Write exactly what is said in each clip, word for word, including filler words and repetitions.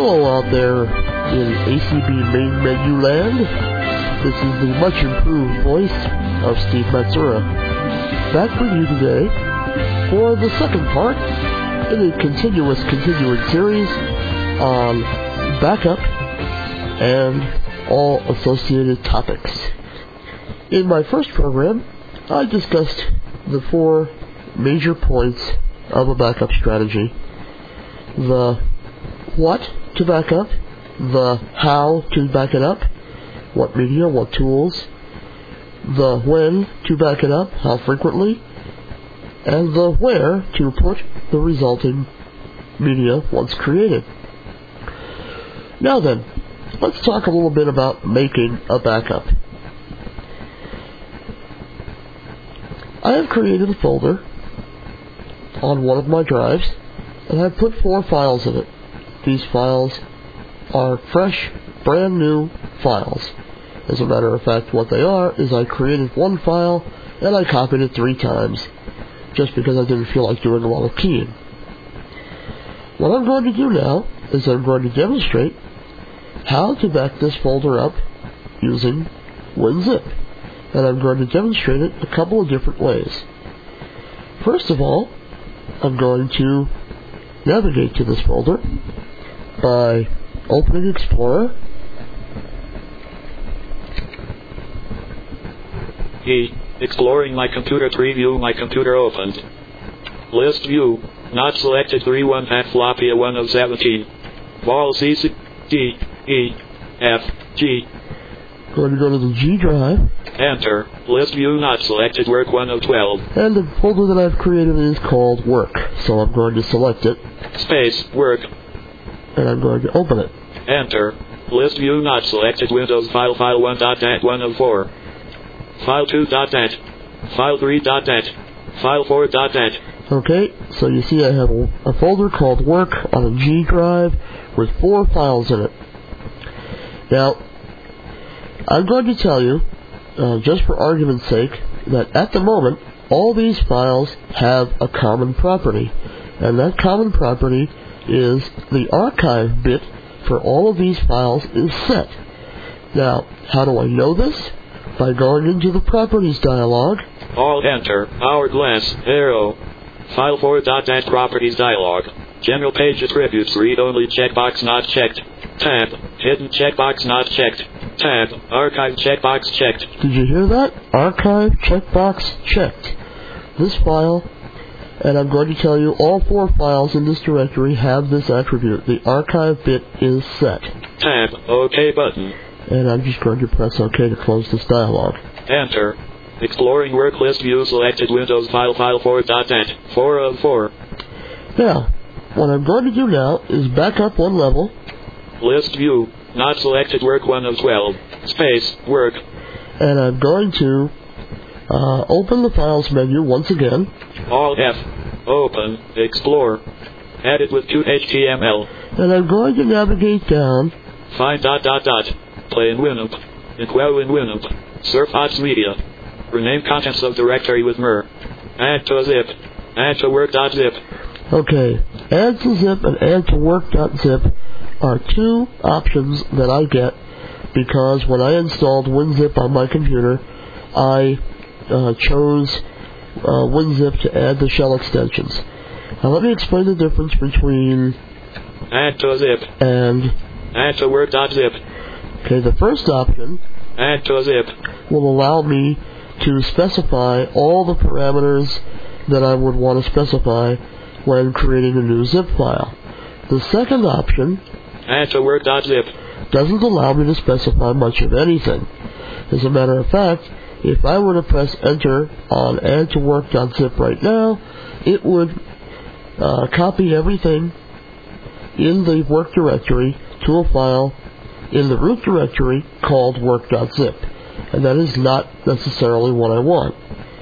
Hello out there in A C B main menu land. This is the much improved voice of Steve Matsura, back with you today for the second part in a continuous continuing series on backup and all associated topics. In my first program, I discussed the four major points of a backup strategy: the what to back up, the how to back it up, what media, what tools, the when to back it up, how frequently, and the where to put the resulting media once created. Now then, let's talk a little bit about making a backup. I have created a folder on one of my drives, and I've put four files in it. These files are fresh, brand new files. As a matter of fact, what they are is I created one file and I copied it three times, just because I didn't feel like doing a lot of keying. What I'm going to do now is I'm going to demonstrate how to back this folder up using WinZip. And I'm going to demonstrate it a couple of different ways. First of all, I'm going to navigate to this folder by opening Explorer. E. Exploring my computer tree view. My computer opened. List view. Not selected. three one half floppy a one of seventeen. Vol C C D E F G. Going to go to the G drive. Enter. List view not selected. Work one of twelve. And the folder that I've created is called Work. So I'm going to select it. Space. Work. And I'm going to open it. Enter. List view not selected. Windows file file one dot dat one of four. File two dot dat. File three dot dat. File four dot dat. Okay, so you see I have a, a folder called Work on a G drive with four files in it. Now, I'm going to tell you, uh, just for argument's sake, that at the moment, all these files have a common property. And that common property is the archive bit for all of these files is set. Now, how do I know this? By going into the Properties dialog. All enter. Hourglass. Arrow. File four dot dat Properties dialog. General page attributes. Read only checkbox not checked. Tab. Hidden checkbox not checked. Tab. Archive checkbox checked. Did you hear that? Archive checkbox checked. This file, and I'm going to tell you all four files in this directory have this attribute. The archive bit is set. Tab. OK button. And I'm just going to press OK to close this dialog. Enter. Exploring work list view selected. Windows file file four dot dat. four of four. Now, what I'm going to do now is back up one level. List view. Not selected. Work one of twelve. Space. Work. And I'm going to uh, open the Files menu once again. All F. Open. Explore. Edit with Q H T M L. And I'm going to navigate down. Find dot dot dot. Play in Winamp. Inquire in Winamp. Surf Odds Media. Rename contents of directory with mer. Add to zip. Add to work.zip. Okay. Add to zip and add to work.zip are two options that I get because when I installed WinZip on my computer, I uh, chose uh, WinZip to add the shell extensions. Now let me explain the difference between add to zip and add to work.zip. Okay, the first option, add to zip, will allow me to specify all the parameters that I would want to specify when creating a new zip file. The second option, add to work.zip, doesn't allow me to specify much of anything. As a matter of fact, if I were to press enter on add to work.zip right now, it would uh, copy everything in the work directory to a file in the root directory called work.zip. And that is not necessarily what I want.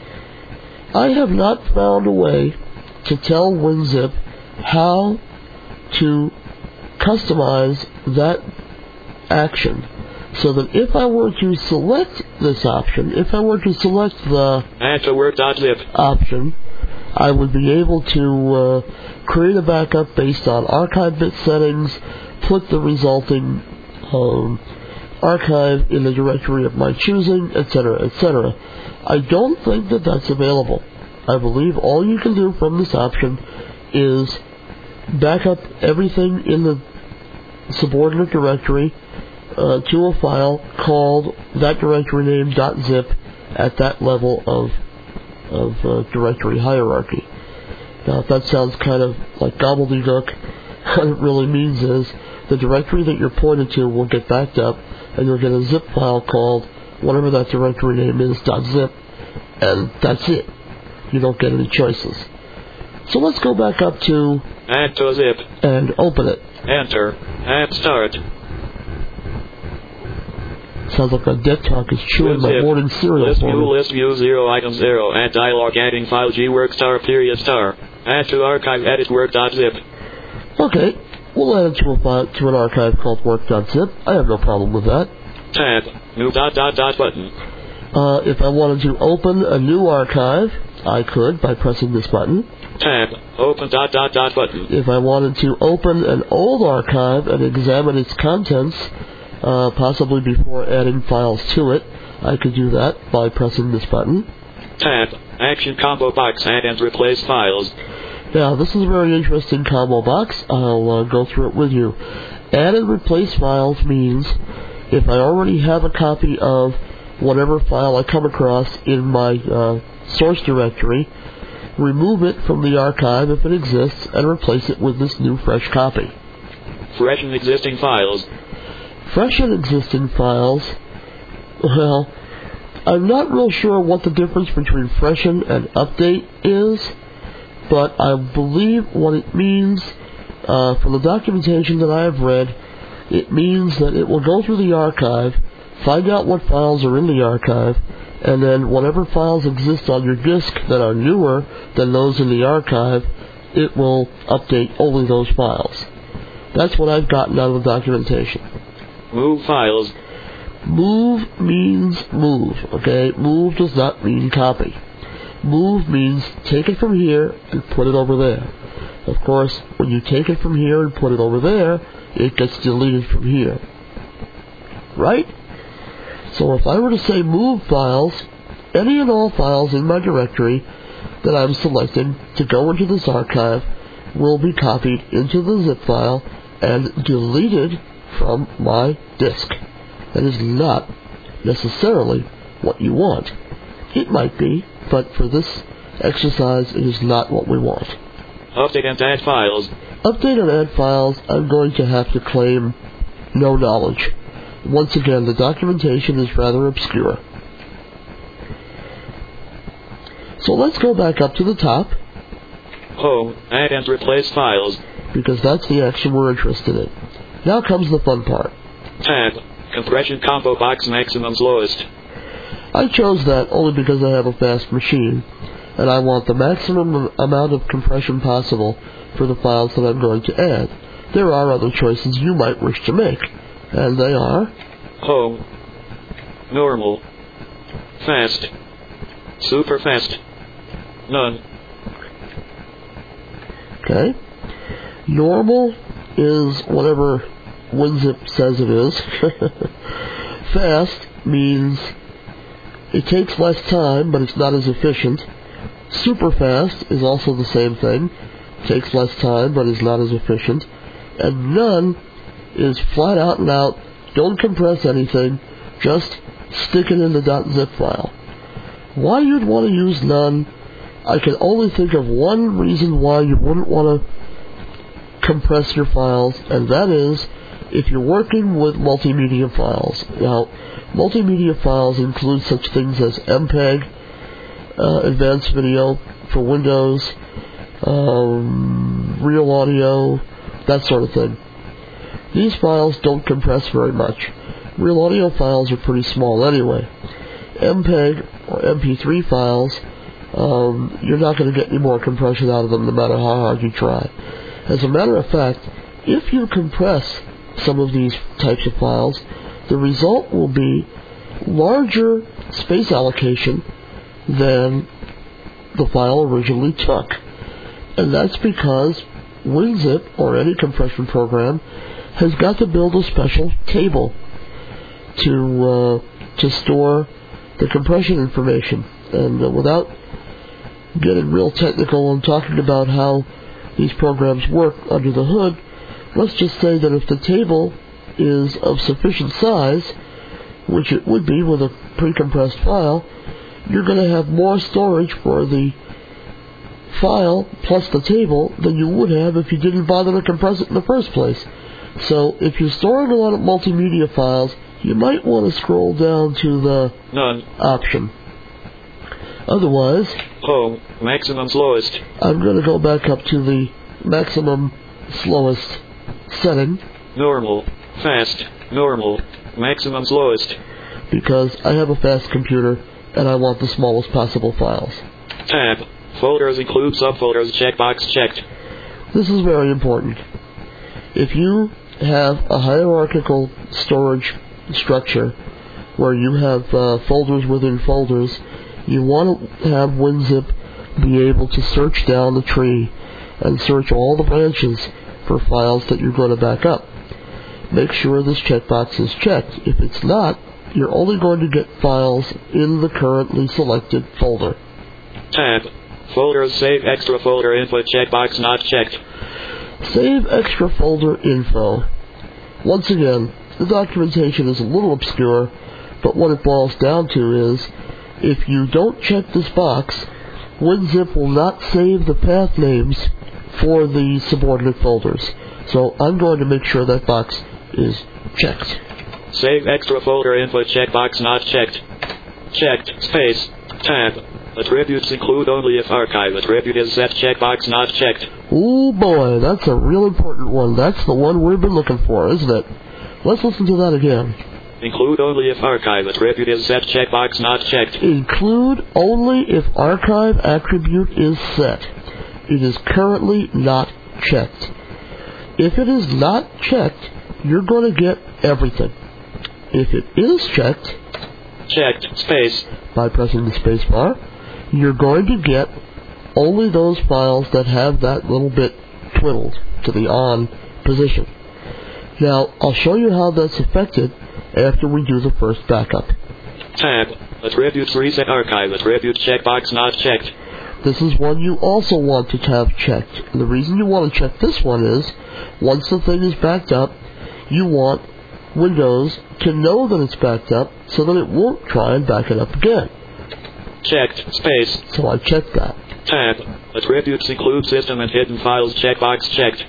I have not found a way to tell WinZip how to customize that action so that if I were to select this option, if I were to select the add to work.zip option, I would be able to uh, create a backup based on archive bit settings, put the resulting um, archive in the directory of my choosing, et cetera, et cetera. I don't think that that's available. I believe all you can do from this option is back up everything in the subordinate directory uh, to a file called that directory name .zip at that level of of uh, directory hierarchy. Now, if that sounds kind of like gobbledygook, what it really means is the directory that you're pointed to will get backed up, and you'll get a zip file called whatever that directory name is .zip, and that's it. You don't get any choices. So let's go back up to Add to zip and open it. Enter. Add start. Sounds like my deck talk is chewing my Zip. morning cereal List for view, me. list view, zero, item zero. Add dialog, adding file G work star, period star. Add to archive, edit work.zip. Okay, we'll add it to, a file, to an archive called work.zip. I have no problem with that. Tab. New dot dot dot button. Uh, if I wanted to open a new archive, I could by pressing this button. Tab. Open dot dot dot button. If I wanted to open an old archive and examine its contents, uh, possibly before adding files to it, I could do that by pressing this button. Tab. Action combo box. Add and replace files. Now, this is a very interesting combo box. I'll uh, go through it with you. Add and replace files means if I already have a copy of whatever file I come across in my uh, source directory, remove it from the archive if it exists and replace it with this new fresh copy. Freshen existing files. Freshen existing files, well, I'm not real sure what the difference between freshen and update is, but I believe what it means, uh, from the documentation that I have read, it means that it will go through the archive, find out what files are in the archive, and then whatever files exist on your disk that are newer than those in the archive, it will update only those files. That's what I've gotten out of the documentation. Move files. Move means move, okay? Move does not mean copy. Move means take it from here and put it over there. Of course, when you take it from here and put it over there, it gets deleted from here. Right? So if I were to say move files, any and all files in my directory that I'm selecting to go into this archive will be copied into the zip file and deleted from my disk. That is not necessarily what you want. It might be, but for this exercise, it is not what we want. Update and add files. Update and add files, I'm going to have to claim no knowledge. Once again, the documentation is rather obscure. So let's go back up to the top. Home. Add and replace files. Because that's the action we're interested in. Now comes the fun part. Tab. Compression combo box maximum lowest. I chose that only because I have a fast machine, and I want the maximum amount of compression possible for the files that I'm going to add. There are other choices you might wish to make, and they are Home. Normal. Fast. Super fast. None. Okay. Normal is whatever WinZip says it is. Fast means it takes less time, but it's not as efficient. Super fast is also the same thing. Takes less time, but is not as efficient. And none is flat out and out, don't compress anything, just stick it in the .zip file. Why you'd want to use none, I can only think of one reason why you wouldn't want to compress your files, and that is if you're working with multimedia files. Now, multimedia files include such things as M P E G, uh, Advanced Video for Windows, um, Real Audio, that sort of thing. These files don't compress very much. Real Audio files are pretty small anyway. M P E G or M P three files, um, you're not going to get any more compression out of them no matter how hard you try. As a matter of fact, if you compress some of these types of files, the result will be larger space allocation than the file originally took. And that's because WinZip, or any compression program, has got to build a special table to uh, to store the compression information. And uh, without getting real technical and talking about how these programs work under the hood, let's just say that if the table is of sufficient size, which it would be with a pre-compressed file, you're going to have more storage for the file plus the table than you would have if you didn't bother to compress it in the first place. So if you're storing a lot of multimedia files, you might want to scroll down to the None option. Otherwise, Home, maximum slowest. I'm going to go back up to the maximum slowest setting. Normal, fast, normal, maximum slowest. Because I have a fast computer and I want the smallest possible files. Tab, folders include subfolders, checkbox checked. This is very important. If you have a hierarchical storage structure where you have uh, folders within folders, you want to have WinZip be able to search down the tree and search all the branches for files that you're going to back up. Make sure this checkbox is checked. If it's not, you're only going to get files in the currently selected folder. Tab, folders, save extra folder info, checkbox not checked. Save extra folder info. Once again, the documentation is a little obscure, but what it boils down to is, if you don't check this box, WinZip will not save the path names for the subordinate folders. So I'm going to make sure that box is checked. Save extra folder info, checkbox not checked. Checked, space, tab. Attributes include only if archive attribute is set, checkbox not checked. Ooh boy, that's a real important one. That's the one we've been looking for, isn't it? Let's listen to that again. Include only if archive attribute is set, checkbox not checked. Include only if archive attribute is set. It is currently not checked. If it is not checked, you're going to get everything. If it is checked, checked, space, by pressing the space bar, you're going to get only those files that have that little bit twiddled to the on position. Now, I'll show you how that's affected after we do the first backup. Tab, attributes reset archive attribute, checkbox not checked. This is one you also want to have checked. And the reason you want to check this one is, once the thing is backed up, you want Windows to know that it's backed up so that it won't try and back it up again. Checked, space. So I checked that. Tab, attributes include system and hidden files, checkbox checked.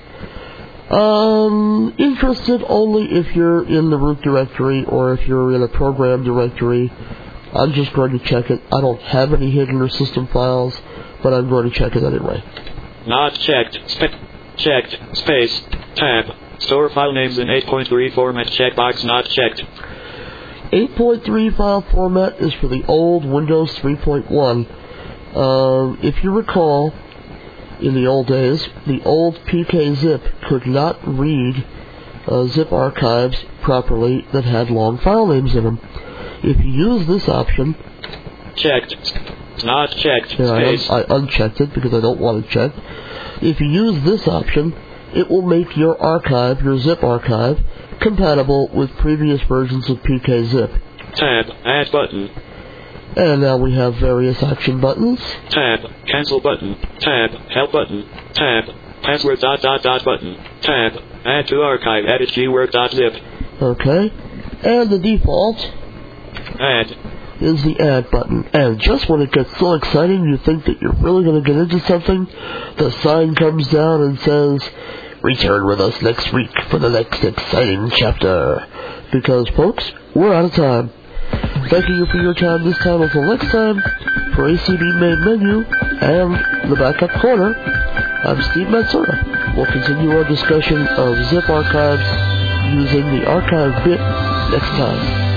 Um, interested only if you're in the root directory or if you're in a program directory. I'm just going to check it. I don't have any hidden or system files, but I'm going to check it anyway. Not checked, sp- checked, space, tab. Store file names in eight point three format, checkbox not checked. eight point three file format is for the old Windows three point one. Um, if you recall, in the old days, the old P K zip could not read uh, zip archives properly that had long file names in them. If you use this option... Checked. Not checked. Yeah, Space. I, un- I unchecked it because I don't want it checked. If you use this option, it will make your archive, your zip archive, compatible with previous versions of P K zip. Tab. Add button. And now we have various action buttons. Tab. Cancel button. Tab. Help button. Tab. Password dot dot dot button. Tab. Add to archive. Edit gwork dot zip. Okay. And the default... Add. Is the add button. And just when it gets so exciting you think that you're really going to get into something, the sign comes down and says, return with us next week for the next exciting chapter. Because, folks, we're out of time. Thanking you for your time this time until next time. For A C B Main Menu and the Backup Corner, I'm Steve Matsura. We'll continue our discussion of zip archives using the archive bit next time.